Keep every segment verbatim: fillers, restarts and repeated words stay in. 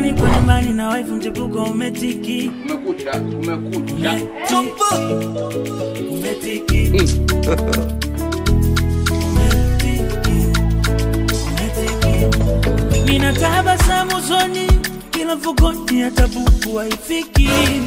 jioni kwa nyumbani na wife mchepuko umetiki. Umekucha, umekucha. Umetiki. Nina tabasamu usoni, kila mfukoni hata buku haifiki.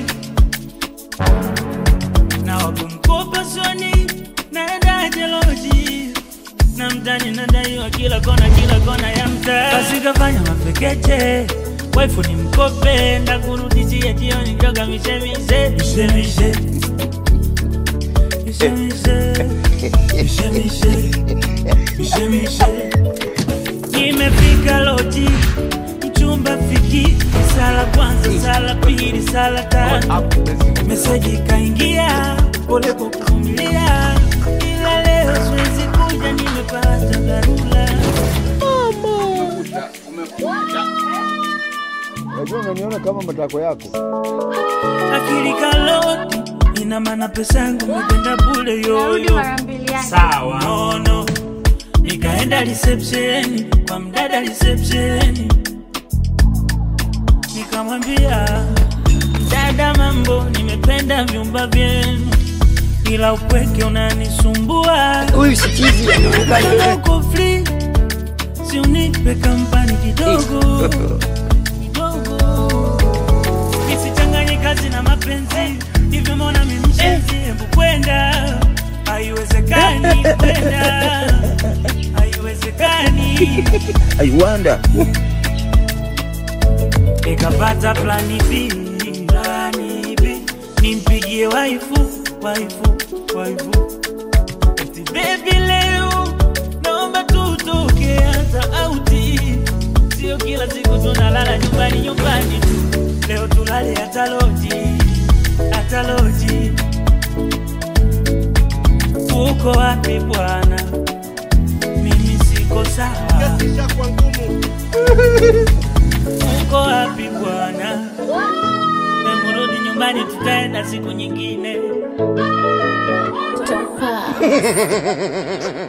Na wakumkopa soni, naenda jeloji. Na mtani nadaiwa kila kona, kila kona ya mtaa. Basi kafanya mafekeche, waifu ni mkope. Ndakurudishia jioni njoga mishe mishe. Mishe mishe Mishe mishe Mishe mishe Mishe mishe. Nimefika loji, mchumba fiki. Sala kwanza, sala pili, sala tatu. Meseji kaingia, pole kwa kuvumilia. Ila leo siwezi kuja, nimepata dharura. Umekucha, umekucha. Wajua unaniona kama matako yako. Akili kaloti, ina maana pesa yangu mependa bule yoyo. Sawa. No no, nikaenda reception, kwa mdada reception. Nikamwambia, dada mambo, nimependa vyumba vyenu. Ila upweke unanisumbua. Huyu si chizi anaonekana. Uko free, si unipe kampani kidogo. Kidogo. Nisichanganye kazi na mapenzi. Hivyo mbona mimi mshenzi, hebu kwenda. Haiwezekani kwenda. Haiwezekani. I wonder. Nikapata plani B, plani B. Nimpigie waifu, waifu, waifu. Eti baby leo, naomba tutoke hata auti. Sio kila siku tunalala nyumbani nyumbani tu. Leo tulale hata loji, hata loji. Uko wapi bwana? Mimi siko sawa. Uko wapi bwana? Memurudi nyumbani, tutaenda siku nyingine.